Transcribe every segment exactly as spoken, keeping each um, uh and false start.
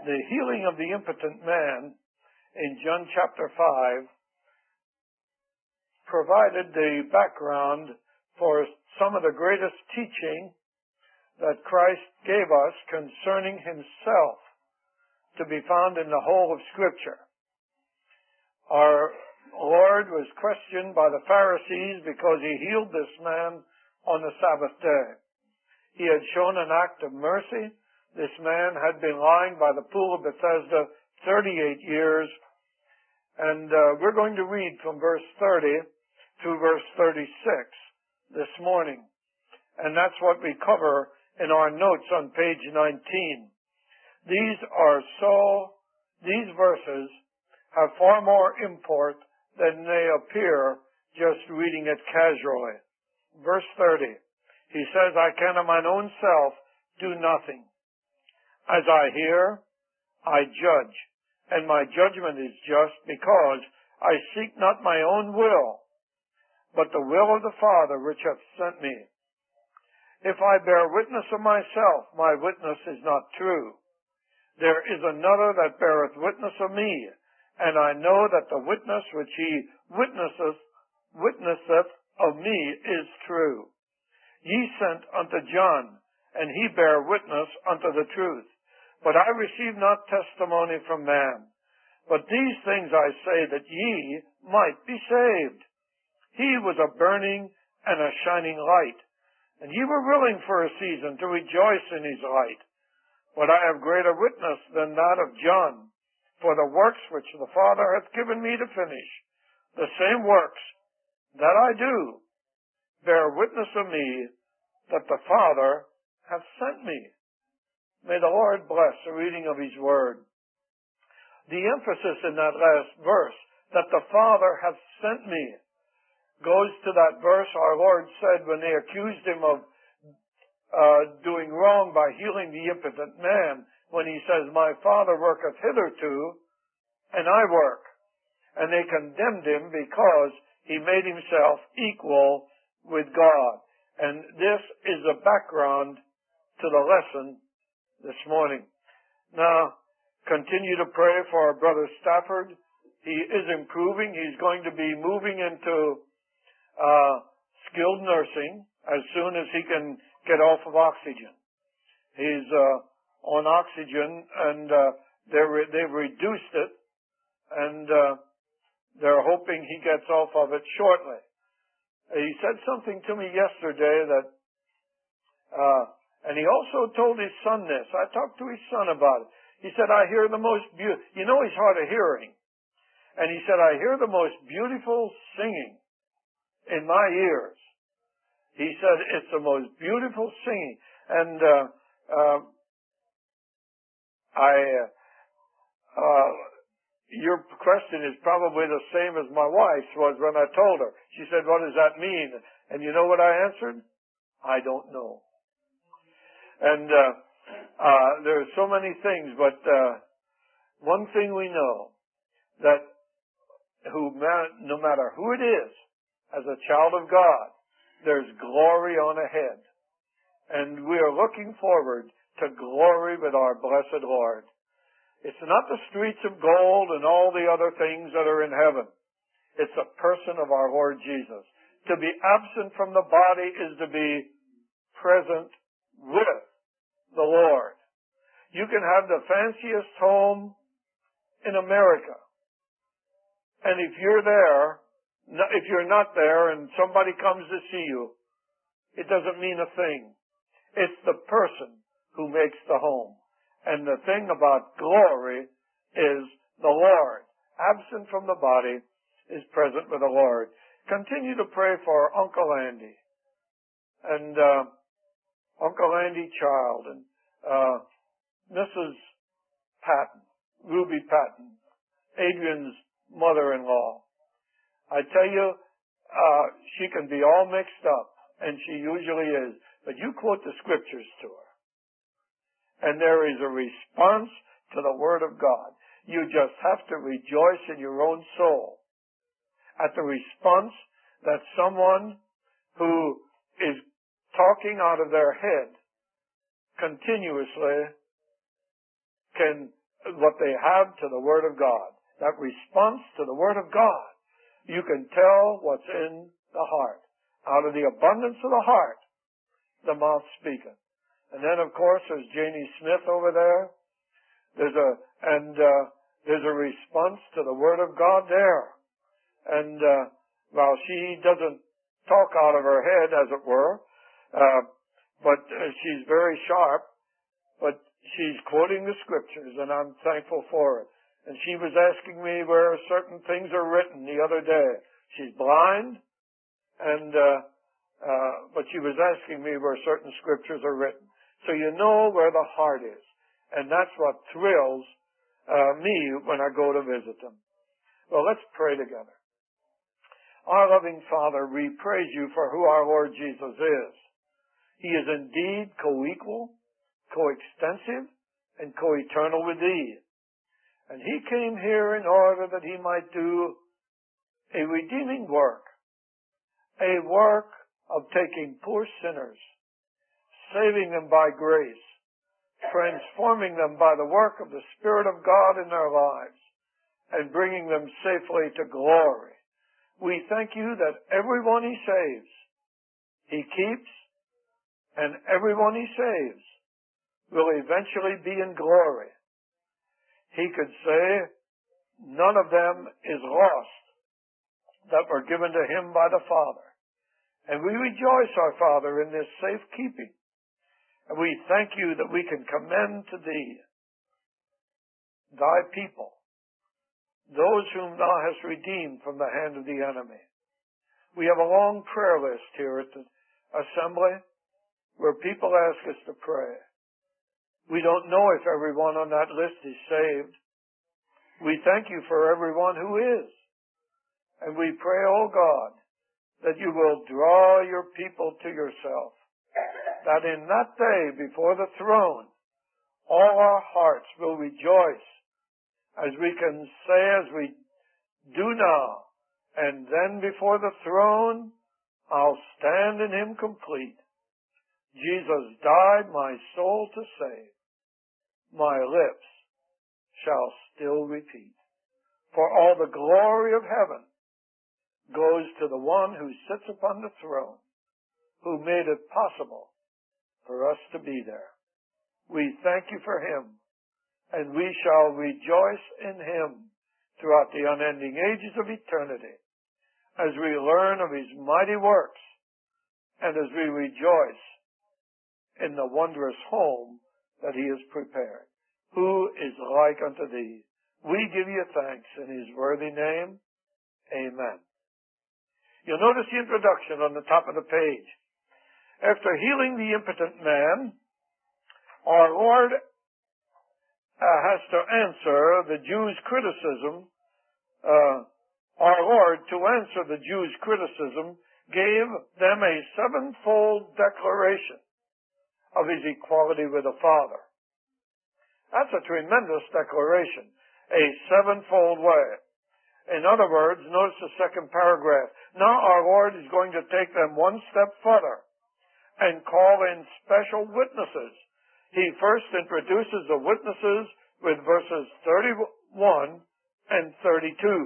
The healing of the impotent man in John chapter five provided the background for some of the greatest teaching that Christ gave us concerning himself, to be found in the whole of Scripture. Our Lord was questioned by the Pharisees because he healed this man on the Sabbath day. He had shown an act of mercy. This man had been lying by the pool of Bethesda thirty-eight years. And uh, we're going to read from verse thirty through verse thirty-six this morning. And that's what we cover in our notes on page nineteen. These are so, these verses have far more import than they appear just reading it casually. Verse thirty, he says, I can of mine own self do nothing. As I hear, I judge, and my judgment is just, because I seek not my own will, but the will of the Father which hath sent me. If I bear witness of myself, my witness is not true. There is another that beareth witness of me, and I know that the witness which he witnesseth, witnesseth of me is true. Ye sent unto John, and he bare witness unto the truth. But I receive not testimony from man. But these things I say, that ye might be saved. He was a burning and a shining light, and ye were willing for a season to rejoice in his light. But I have greater witness than that of John, for the works which the Father hath given me to finish, the same works that I do, bear witness of me that the Father hath sent me. May the Lord bless the reading of his word. The emphasis in that last verse, that the Father hath sent me, goes to that verse our Lord said when they accused him of uh, doing wrong by healing the impotent man, when he says, my Father worketh hitherto, and I work. And they condemned him because he made himself equal with God. And this is the background to the lesson this morning. Now, continue to pray for our brother Stafford. He is improving. He's going to be moving into uh, skilled nursing as soon as he can get off of oxygen. He's uh, on oxygen, and uh, they're, they've reduced it, and uh, they're hoping he gets off of it shortly. He said something to me yesterday that uh, and he also told his son this. I talked to his son about it. He said, I hear the most beautiful, you know he's hard of hearing. And he said, I hear the most beautiful singing in my ears. He said, it's the most beautiful singing. And uh, uh, I, uh, your question is probably the same as my wife's was when I told her. She said, what does that mean? And you know what I answered? I don't know. And uh, uh, there are so many things, but uh, one thing we know, that who no matter who it is, as a child of God, there's glory on ahead. And we are looking forward to glory with our blessed Lord. It's not the streets of gold and all the other things that are in heaven. It's the person of our Lord Jesus. To be absent from the body is to be present with the Lord. You can have the fanciest home in America. And if you're there, if you're not there and somebody comes to see you, it doesn't mean a thing. It's the person who makes the home. And the thing about glory is the Lord. Absent from the body is present with the Lord. Continue to pray for Uncle Andy. And uh, Uncle Andy Child and uh, Missus Patton, Ruby Patton, Adrian's mother-in-law. I tell you, uh, she can be all mixed up, and she usually is. But you quote the scriptures to her, and there is a response to the Word of God. You just have to rejoice in your own soul at the response that someone who is talking out of their head continuously can what they have to the Word of God. That response to the Word of God. You can tell what's in the heart. Out of the abundance of the heart, the mouth speaketh. And then, of course, there's Janie Smith over there. There's a, and, uh, there's a response to the Word of God there. And, uh, well, she doesn't talk out of her head, as it were, uh, but uh, she's very sharp, but she's quoting the Scriptures, and I'm thankful for it. And she was asking me where certain things are written the other day. She's blind, and, uh, uh, but she was asking me where certain Scriptures are written. So you know where the heart is. And that's what thrills uh, me when I go to visit them. Well, let's pray together. Our loving Father, we praise you for who our Lord Jesus is. He is indeed co-equal, co-extensive, and co-eternal with thee. And he came here in order that he might do a redeeming work, a work of taking poor sinners, saving them by grace, transforming them by the work of the Spirit of God in their lives, and bringing them safely to glory. We thank you that everyone he saves, he keeps, and everyone he saves will eventually be in glory. He could say, none of them is lost that were given to him by the Father. And we rejoice, our Father, in this safekeeping. And we thank you that we can commend to thee thy people, those whom thou hast redeemed from the hand of the enemy. We have a long prayer list here at the assembly where people ask us to pray. We don't know if everyone on that list is saved. We thank you for everyone who is. And we pray, O God, that you will draw your people to yourself, that in that day before the throne, all our hearts will rejoice as we can say as we do now, and then before the throne, I'll stand in him complete. Jesus died my soul to save. My lips shall still repeat. For all the glory of heaven goes to the one who sits upon the throne, who made it possible for us to be there. We thank you for him, and we shall rejoice in him throughout the unending ages of eternity, as we learn of his mighty works, and as we rejoice in the wondrous home that he has prepared. Who is like unto thee? We give you thanks in his worthy name. Amen. You'll notice the introduction on the top of the page. After healing the impotent man, our Lord uh, has to answer the Jews' criticism. Uh, our Lord, to answer the Jews' criticism, gave them a sevenfold declaration of his equality with the Father. That's a tremendous declaration. A sevenfold way. In other words, notice the second paragraph. Now our Lord is going to take them one step further and call in special witnesses. He first introduces the witnesses with verses thirty-one and thirty-two.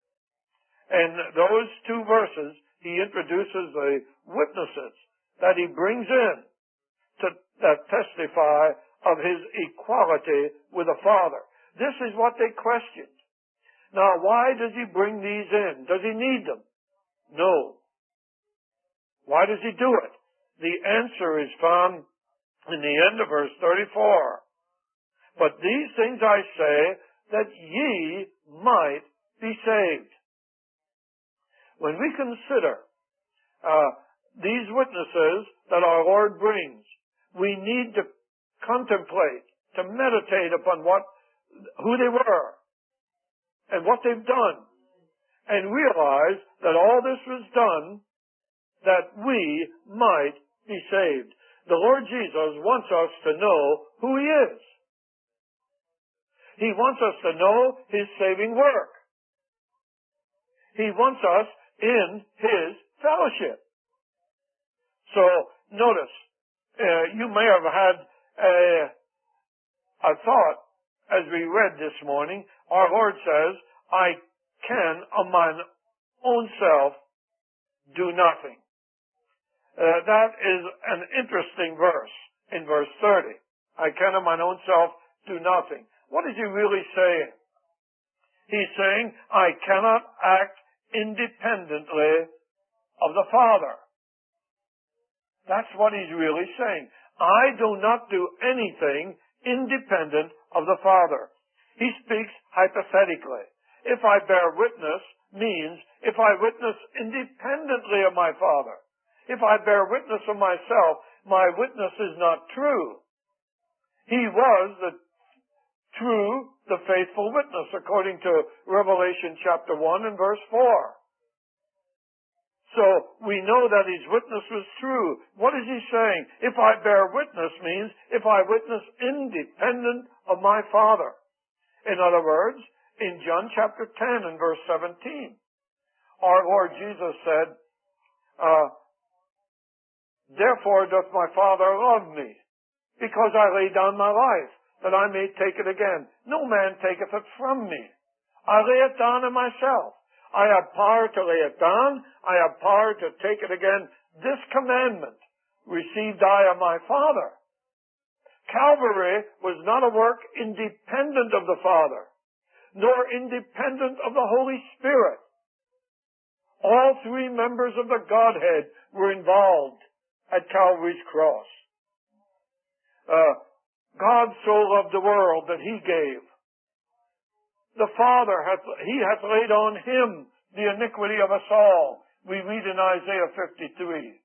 In those two verses, he introduces the witnesses that he brings in to that testify of his equality with the Father. This is what they questioned. Now, why does he bring these in? Does he need them? No. Why does he do it? The answer is found in the end of verse thirty-four. But these things I say, that ye might be saved. When we consider uh, these witnesses that our Lord brings, we need to contemplate, to meditate upon what, who they were and what they've done, and realize that all this was done that we might be saved. The Lord Jesus wants us to know who he is. He wants us to know his saving work. He wants us in his fellowship. So, notice, uh, you may have had a, a thought as we read this morning, our Lord says, I can of mine own self do nothing. Uh, that is an interesting verse in verse thirty. I can of mine own self do nothing. What is he really saying? He's saying, I cannot act independently of the Father. That's what he's really saying. I do not do anything independent of the Father. He speaks hypothetically. If I bear witness means if I witness independently of my Father. If I bear witness of myself, my witness is not true. He was the true, the faithful witness, according to Revelation chapter one and verse four. So we know that his witness was true. What is he saying? If I bear witness means if I witness independent of my Father. In other words, in John chapter ten and verse seventeen, our Lord Jesus said, uh, Therefore doth my Father love me, because I lay down my life, that I may take it again. No man taketh it from me. I lay it down in myself. I have power to lay it down. I have power to take it again. This commandment received I of my Father. Calvary was not a work independent of the Father, nor independent of the Holy Spirit. All three members of the Godhead were involved at Calvary's cross. Uh, God so loved the world that he gave. The Father, hath, he hath laid on him the iniquity of us all. We read in Isaiah fifty-three.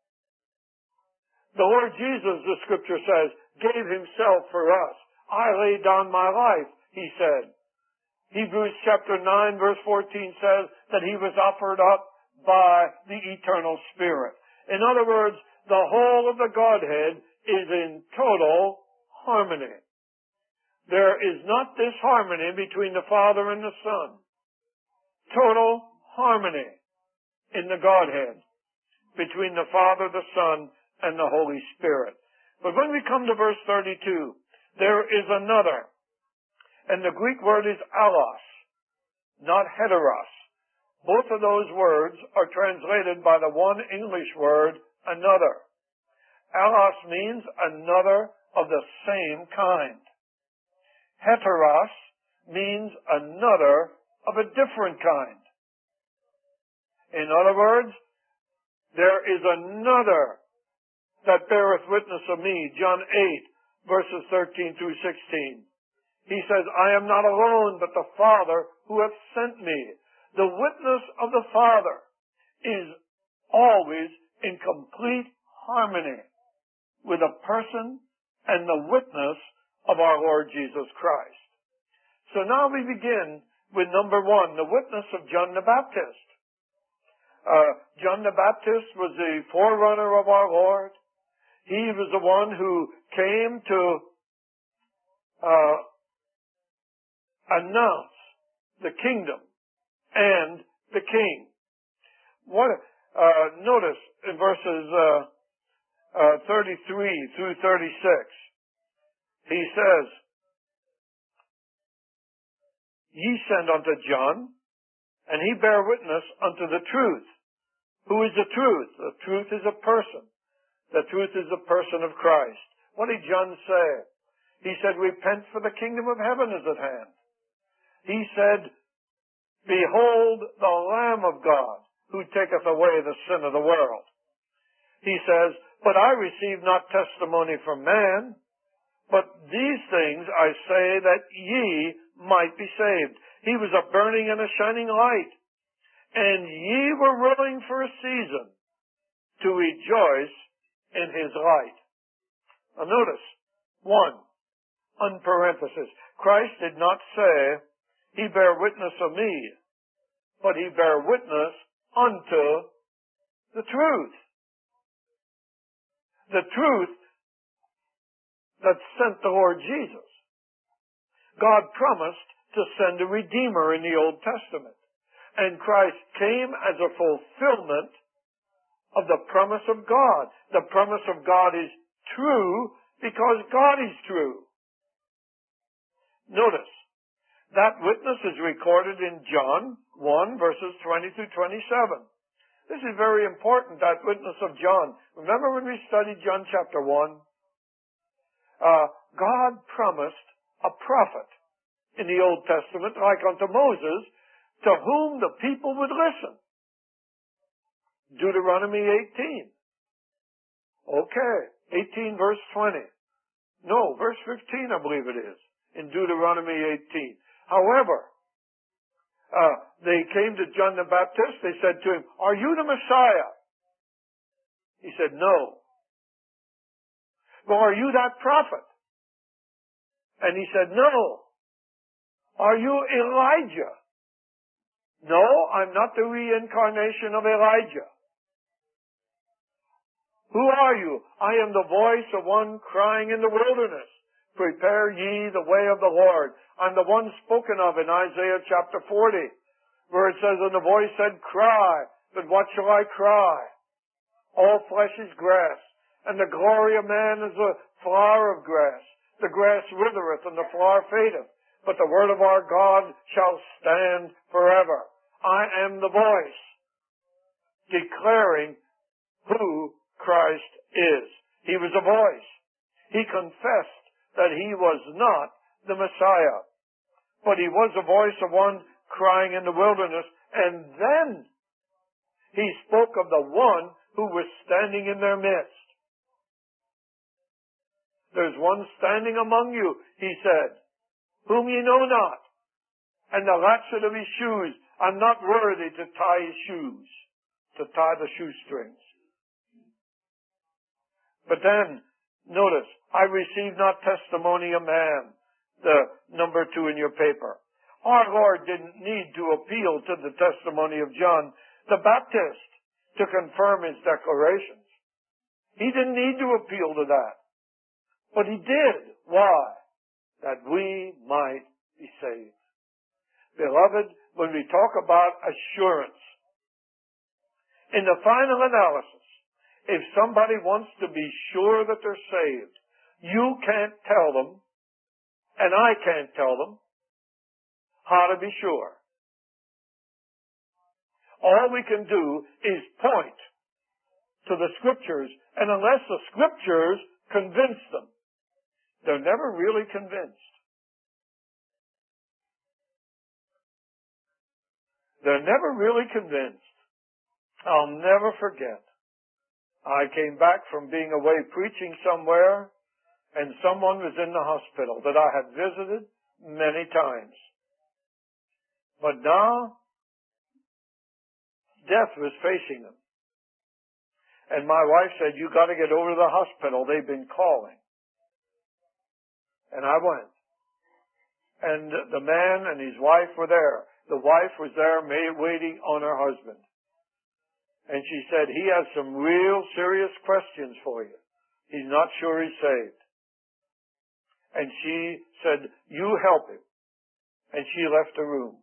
The Lord Jesus, the scripture says, gave himself for us. I laid down my life, he said. Hebrews chapter nine verse fourteen says that he was offered up by the eternal Spirit. In other words, the whole of the Godhead is in total harmony. There is not disharmony between the Father and the Son. Total harmony in the Godhead between the Father, the Son, and the Holy Spirit. But when we come to verse thirty-two, there is another. And the Greek word is allos, not heteros. Both of those words are translated by the one English word, another. Allos means another of the same kind. Heteros means another of a different kind. In other words, there is another that beareth witness of me, John eight, verses thirteen through sixteen. He says, I am not alone, but the Father who hath sent me. The witness of the Father is always in complete harmony with the person and the witness of our Lord Jesus Christ. So now we begin with number one, the witness of John the Baptist. Uh, John the Baptist was the forerunner of our Lord. He was the one who came to uh, announce the kingdom and the king. What? Uh, notice in verses uh, uh, thirty-three through thirty-six, he says, Ye send unto John, and he bear witness unto the truth. Who is the truth? The truth is a person. The truth is the person of Christ. What did John say? He said, Repent, for the kingdom of heaven is at hand. He said, Behold the Lamb of God, who taketh away the sin of the world. He says, But I receive not testimony from man, but these things I say that ye might be saved. He was a burning and a shining light, and ye were willing for a season to rejoice in his light. Now notice, one, on parenthesis, Christ did not say, He bear witness of me, but he bear witness unto the truth. The truth that sent the Lord Jesus. God promised to send a Redeemer in the Old Testament. And Christ came as a fulfillment of the promise of God. The promise of God is true because God is true. Notice, that witness is recorded in John one, verses twenty through twenty-seven. This is very important, that witness of John. Remember when we studied John chapter one? Uh, God promised a prophet in the Old Testament, like unto Moses, to whom the people would listen. Deuteronomy eighteen. Okay, eighteen verse twenty. No, verse fifteen I believe it is, in Deuteronomy eighteen. However, uh, they came to John the Baptist, they said to him, "Are you the Messiah?" He said, "No." "Well, are you that prophet?" And he said, "No." "Are you Elijah?" "No, I'm not the reincarnation of Elijah." "Who are you?" "I am the voice of one crying in the wilderness, prepare ye the way of the Lord." I'm the one spoken of in Isaiah chapter forty, where it says, "And the voice said, cry, but what shall I cry? All flesh is grass, and the glory of man is a flower of grass. The grass withereth, and the flower fadeth, but the word of our God shall stand forever." I am the voice declaring who Christ is. He was a voice. He confessed that he was not the Messiah, but he was a voice of one crying in the wilderness, and then he spoke of the one who was standing in their midst. "There's one standing among you," he said, "whom ye know not, and the latchet of his shoes, I'm not worthy to tie his shoes," to tie the shoestrings. But then, notice, "I receive not testimony of man," the number two in your paper. Our Lord didn't need to appeal to the testimony of John the Baptist to confirm his declarations. He didn't need to appeal to that. But he did. Why? That we might be saved. Beloved, when we talk about assurance, in the final analysis, if somebody wants to be sure that they're saved, you can't tell them, and I can't tell them, how to be sure. All we can do is point to the Scriptures, and unless the Scriptures convince them, they're never really convinced. They're never really convinced. I'll never forget. I came back from being away preaching somewhere, and someone was in the hospital that I had visited many times. But now, death was facing them. And my wife said, "You got to get over to the hospital. They've been calling." And I went. And the man and his wife were there. The wife was there waiting on her husband. And she said, "He has some real serious questions for you. He's not sure he's saved." And she said, "You help him." And she left the room.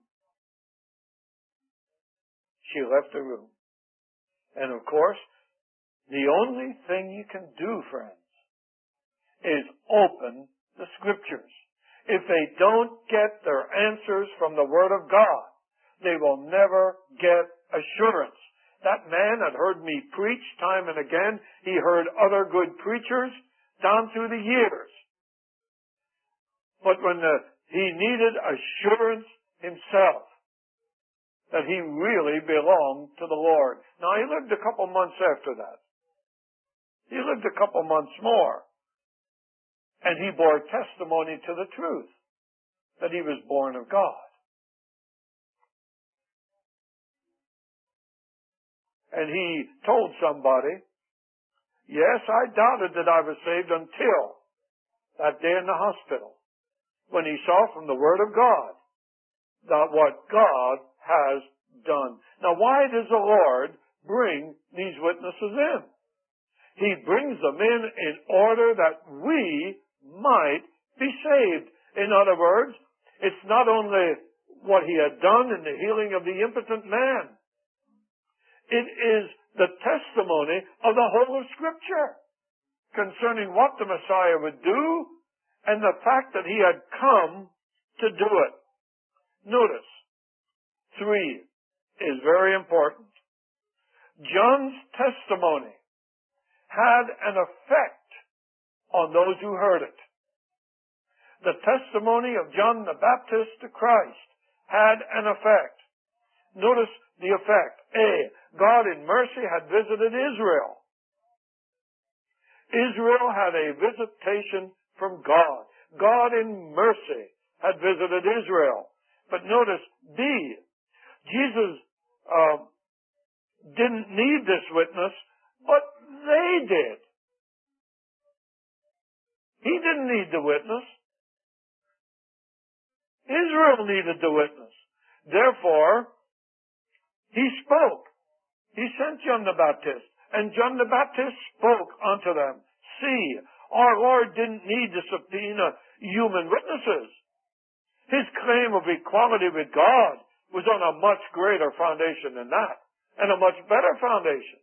She left the room. And of course, the only thing you can do, friends, is open the Scriptures. If they don't get their answers from the Word of God, they will never get assurance. That man had heard me preach time and again. He heard other good preachers down through the years. But when the, he needed assurance himself that he really belonged to the Lord. Now, he lived a couple months after that. He lived a couple months more. And he bore testimony to the truth that he was born of God. And he told somebody, "Yes, I doubted that I was saved until that day in the hospital, when he saw from the Word of God that what God has done." Now, why does the Lord bring these witnesses in? He brings them in in order that we might be saved. In other words, it's not only what he had done in the healing of the impotent man. It is the testimony of the whole of Scripture concerning what the Messiah would do, and the fact that he had come to do it. Notice, three is very important. John's testimony had an effect on those who heard it. The testimony of John the Baptist to Christ had an effect. Notice the effect. A, God in mercy had visited Israel. Israel had a visitation from God. God in mercy had visited Israel. But notice B, Jesus uh, didn't need this witness, but they did. He didn't need the witness. Israel needed the witness. Therefore, he spoke. He sent John the Baptist, and John the Baptist spoke unto them. See, our Lord didn't need to subpoena human witnesses. His claim of equality with God was on a much greater foundation than that, and a much better foundation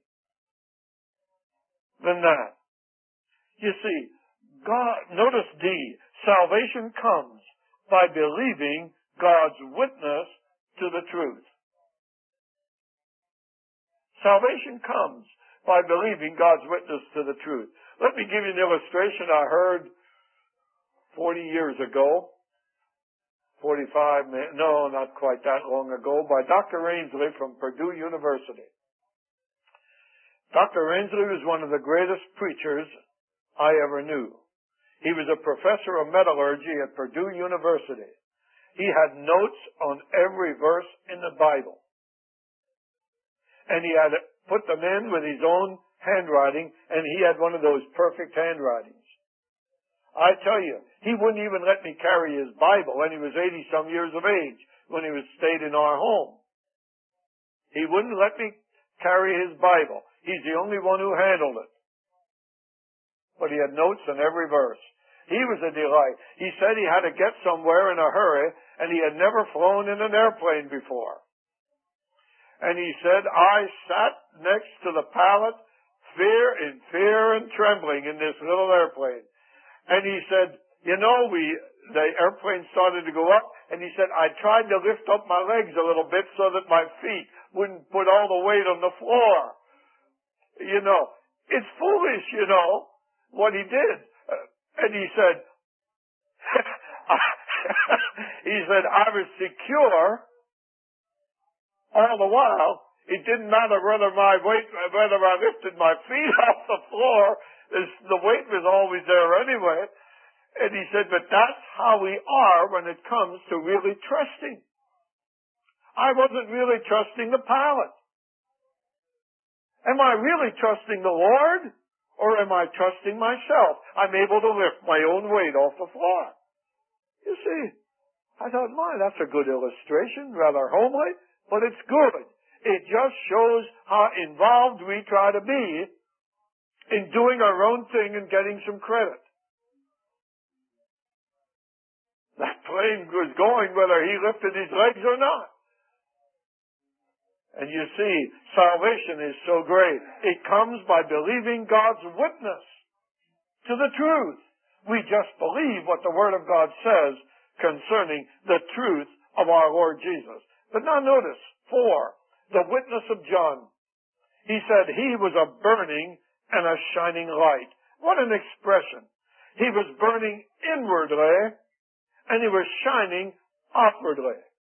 than that. You see, God, notice D, salvation comes by believing God's witness to the truth. Salvation comes by believing God's witness to the truth. Let me give you an illustration I heard forty years ago, forty-five, no, not quite that long ago, by Doctor Ainsley from Purdue University. Doctor Ainsley was one of the greatest preachers I ever knew. He was a professor of metallurgy at Purdue University. He had notes on every verse in the Bible. And he had put them in with his own handwriting, and he had one of those perfect handwritings. I tell you, he wouldn't even let me carry his Bible when he was eighty-some years of age, when he was stayed in our home. He wouldn't let me carry his Bible. He's the only one who handled it. But he had notes on every verse. He was a delight. He said he had to get somewhere in a hurry, and he had never flown in an airplane before. And he said, I sat next to the pilot, fear in fear and trembling in this little airplane. And he said, you know, we the airplane started to go up, and he said, I tried to lift up my legs a little bit so that my feet wouldn't put all the weight on the floor. You know, it's foolish, you know, what he did. Uh, and he said, he said, I was secure all the while. It didn't matter whether my weight, whether I lifted my feet off the floor. The weight was always there anyway. And he said, but that's how we are when it comes to really trusting. I wasn't really trusting the pilot. Am I really trusting the Lord? Or am I trusting myself? I'm able to lift my own weight off the floor. You see, I thought, my, that's a good illustration, rather homely, but it's good. It just shows how involved we try to be in doing our own thing and getting some credit. That plane was going whether he lifted his legs or not. And you see, salvation is so great. It comes by believing God's witness to the truth. We just believe what the Word of God says concerning the truth of our Lord Jesus. But now notice, four, the witness of John. He said he was a burning and a shining light. What an expression. He was burning inwardly and he was shining outwardly.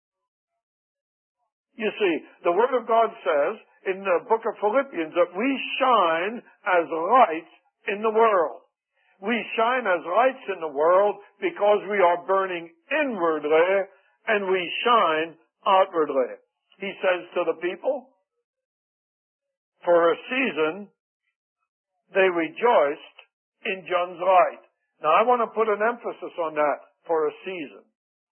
You see, the Word of God says in the book of Philippians that we shine as lights in the world. We shine as lights in the world because we are burning inwardly and we shine outwardly. He says to the people, for a season, they rejoiced in John's light. Now I want to put an emphasis on that, for a season.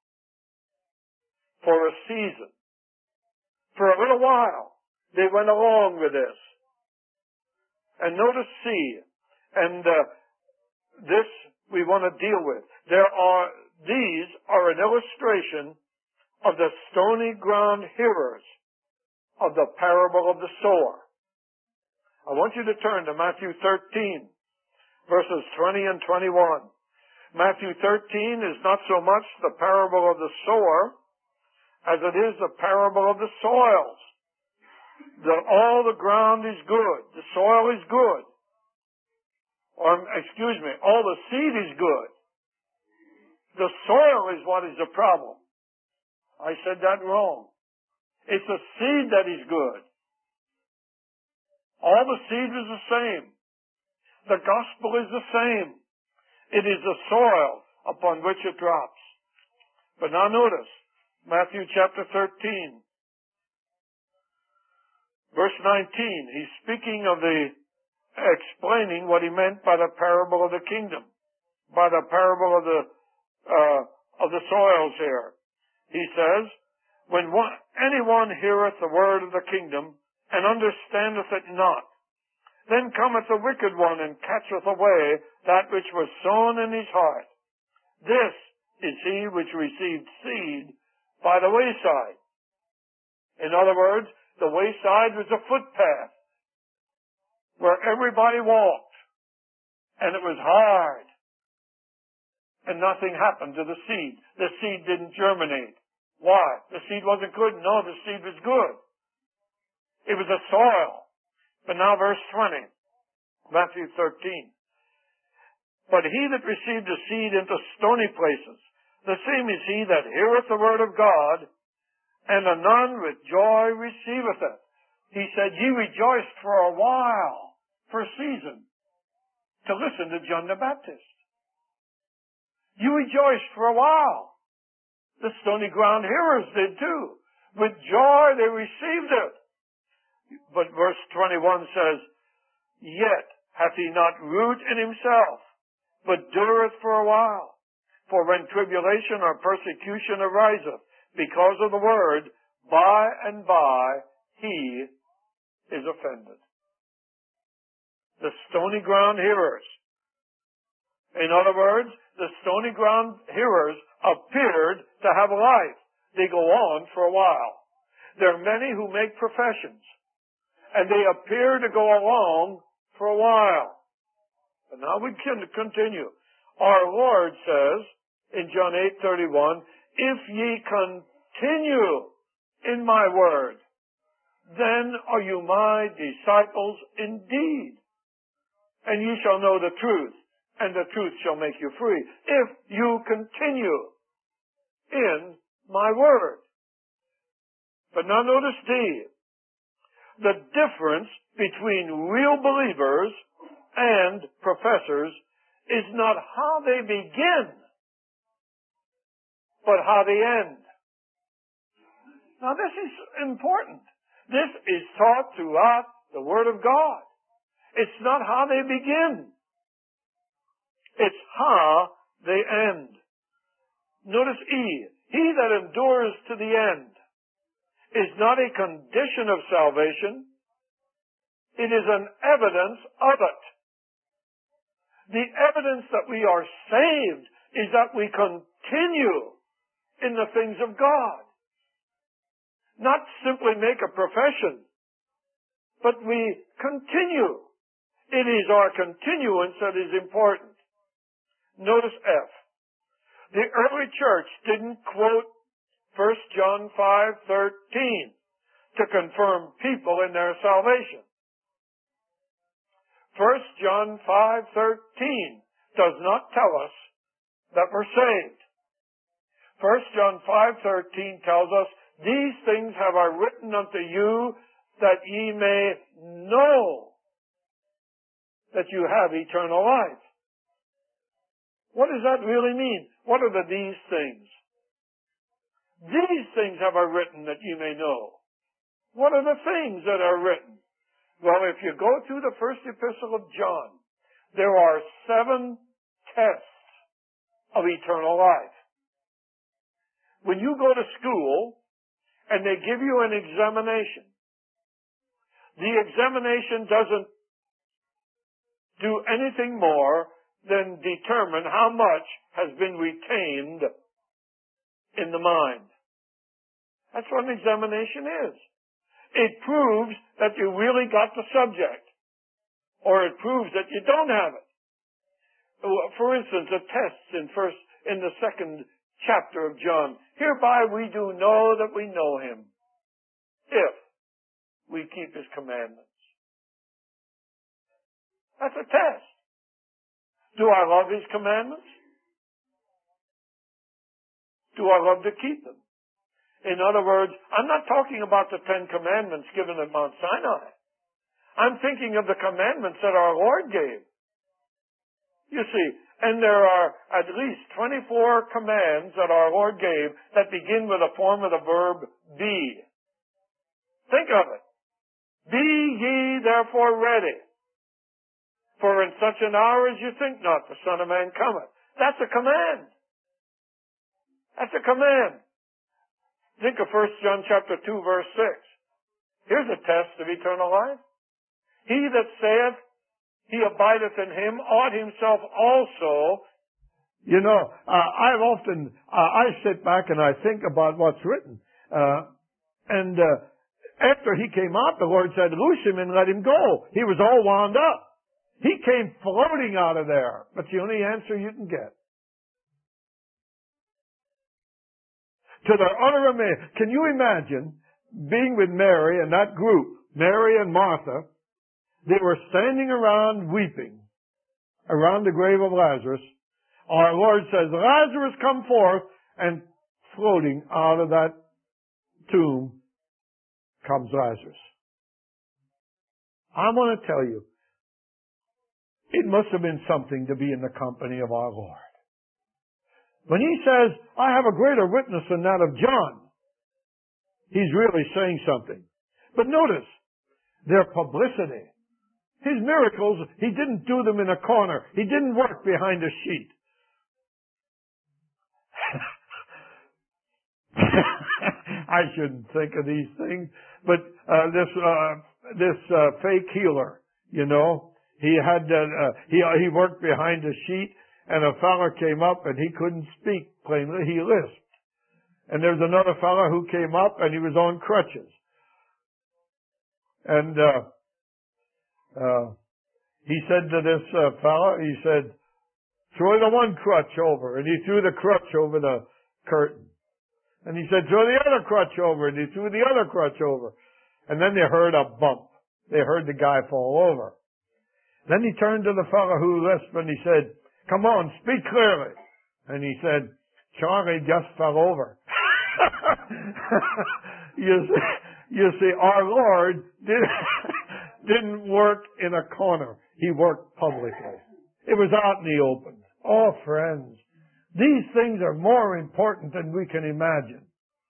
For a season. For a little while, they went along with this. And notice C, and uh, this we want to deal with. There are, these are an illustration of the stony ground hearers of the parable of the sower. I want you to turn to Matthew thirteen, verses twenty and twenty-one. Matthew thirteen is not so much the parable of the sower as it is the parable of the soils. That all the ground is good. The soil is good. Or, excuse me, all the seed is good. The soil is what is the problem. I said that wrong. It's the seed that is good. All the seed is the same. The gospel is the same. It is the soil upon which it drops. But now notice, Matthew chapter thirteen, verse nineteen. He's speaking of the, explaining what he meant by the parable of the kingdom, by the parable of the, uh, of the soils here. He says, when one, anyone heareth the word of the kingdom, and understandeth it not, then cometh the wicked one, and catcheth away that which was sown in his heart. This is he which received seed by the wayside. In other words, the wayside was a footpath where everybody walked, and it was hard, and nothing happened to the seed. The seed didn't germinate. Why? The seed wasn't good? No, the seed was good. It was a soil. But now verse twenty, Matthew thirteen. But he that received the seed into stony places, the same is he that heareth the word of God, and anon with joy receiveth it. He said, ye rejoiced for a while, for a season, to listen to John the Baptist. You rejoiced for a while. The stony ground hearers did too. With joy they received it. But verse twenty-one says, yet hath he not root in himself, but dureth for a while. For when tribulation or persecution ariseth because of the word, by and by he is offended. The stony ground hearers. In other words, the stony ground hearers appeared to have life. They go on for a while. There are many who make professions, and they appear to go along for a while. But now we can continue. Our Lord says in John eight thirty-one, if ye continue in my word, then are you my disciples indeed. And ye shall know the truth, and the truth shall make you free. If you continue in my word. But now notice D. The difference between real believers and professors is not how they begin, but how they end. Now this is important. This is taught throughout the Word of God. It's not how they begin. It's how they end. Notice E. He that endures to the end is not a condition of salvation. It is an evidence of it. The evidence that we are saved is that we continue in the things of God. Not simply make a profession, but we continue. It is our continuance that is important. Notice F. The early church didn't quote First John five thirteen to confirm people in their salvation. First John five thirteen does not tell us that we're saved. First John five thirteen tells us, these things have I written unto you that ye may know that you have eternal life. What does that really mean? What are the these things? These things have I written that ye may know. What are the things that are written? Well, if you go through the first epistle of John, there are seven tests of eternal life. When you go to school and they give you an examination, the examination doesn't do anything more than determine how much has been retained in the mind. That's what an examination is. It proves that you really got the subject, or it proves that you don't have it. For instance, a test in first, in the second chapter of John. Hereby we do know that we know him, if we keep his commandments. That's a test. Do I love his commandments? Do I love to keep them? In other words, I'm not talking about the Ten Commandments given at Mount Sinai. I'm thinking of the commandments that our Lord gave. You see, and there are at least twenty-four commands that our Lord gave that begin with a form of the verb be. Think of it. Be ye therefore ready. For in such an hour as you think not, the Son of Man cometh. That's a command. That's a command. Think of First John chapter two, verse six. Here's a test of eternal life. He that saith he abideth in him ought himself also. You know, uh, I've often, uh, I sit back and I think about what's written. Uh, and uh, after he came out, the Lord said, loose him and let him go. He was all wound up. He came floating out of there. That's the only answer you can get. To their utter amazement. Can you imagine being with Mary and that group, Mary and Martha? They were standing around weeping around the grave of Lazarus. Our Lord says, Lazarus, come forth, and floating out of that tomb comes Lazarus. I want to tell you, it must have been something to be in the company of our Lord. When he says, I have a greater witness than that of John, he's really saying something. But notice, their publicity. His miracles, he didn't do them in a corner. He didn't work behind a sheet. I shouldn't think of these things, but uh, this uh, this uh, fake healer, you know, he had uh, he he worked behind a sheet, and a fella came up and he couldn't speak plainly. He lisped, and there's another fella who came up and he was on crutches, and. Uh, Uh, he said to this uh, fellow, he said, throw the one crutch over. And he threw the crutch over the curtain. And he said, throw the other crutch over. And he threw the other crutch over. And then they heard a bump. They heard the guy fall over. Then he turned to the fellow who lisped and he said, come on, speak clearly. And he said, Charlie just fell over. you see, you see, our Lord did didn't work in a corner. He worked publicly. It was out in the open. Oh, friends, these things are more important than we can imagine.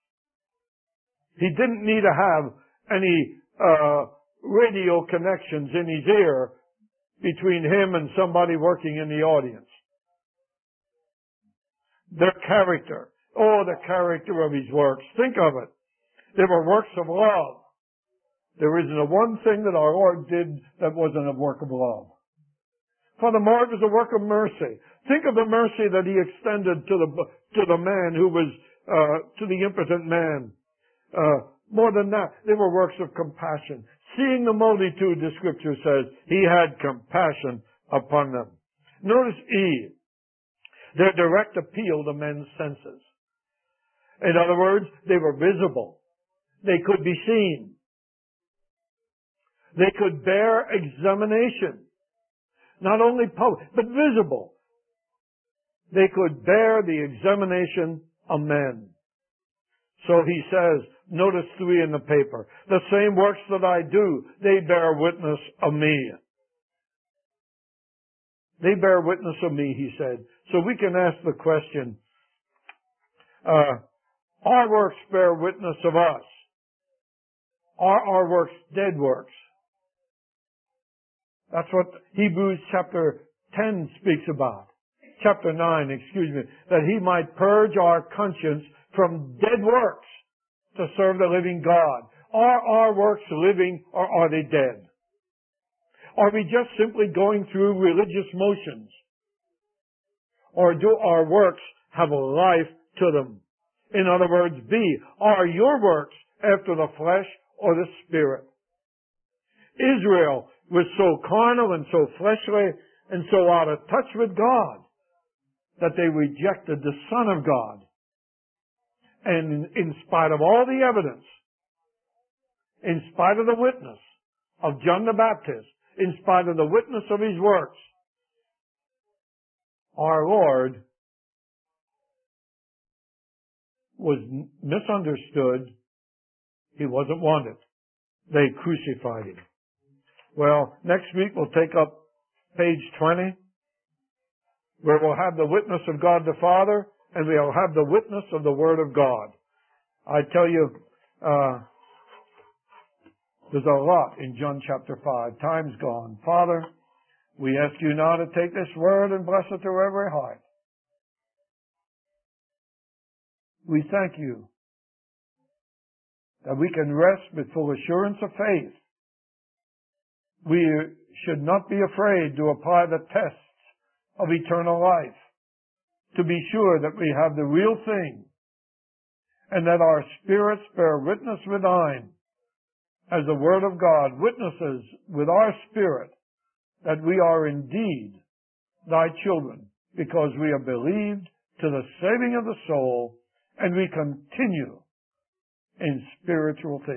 He didn't need to have any uh, radio connections in his ear between him and somebody working in the audience. Their character. Oh, the character of his works. Think of it. They were works of love. There isn't a one thing that our Lord did that wasn't a work of love. Furthermore, it was a work of mercy. Think of the mercy that he extended to the to the man who was uh, to the impotent man. Uh, more than that, they were works of compassion. Seeing the multitude, the Scripture says, he had compassion upon them. Notice E, their direct appeal to men's senses. In other words, they were visible. They could be seen. They could bear examination. Not only public, but visible. They could bear the examination of men. So he says, notice three in the paper, the same works that I do, they bear witness of me. They bear witness of me, he said. So we can ask the question, uh, our works bear witness of us. Are our works dead works? That's what Hebrews chapter ten speaks about. Chapter nine, excuse me. That he might purge our conscience from dead works to serve the living God. Are our works living or are they dead? Are we just simply going through religious motions? Or do our works have a life to them? In other words, B, are your works after the flesh or the spirit? Israel was so carnal and so fleshly and so out of touch with God that they rejected the Son of God. And in, in spite of all the evidence, in spite of the witness of John the Baptist, in spite of the witness of his works, our Lord was misunderstood. He wasn't wanted. They crucified him. Well, next week we'll take up page twenty, where we'll have the witness of God the Father, and we'll have the witness of the Word of God. I tell you, uh, there's a lot in John chapter five. Time's gone. Father, we ask you now to take this word and bless it to every heart. We thank you that we can rest with full assurance of faith. We should not be afraid to apply the tests of eternal life, to be sure that we have the real thing, and that our spirits bear witness with thine, as the Word of God witnesses with our spirit that we are indeed thy children, because we have believed to the saving of the soul, and we continue in spiritual things.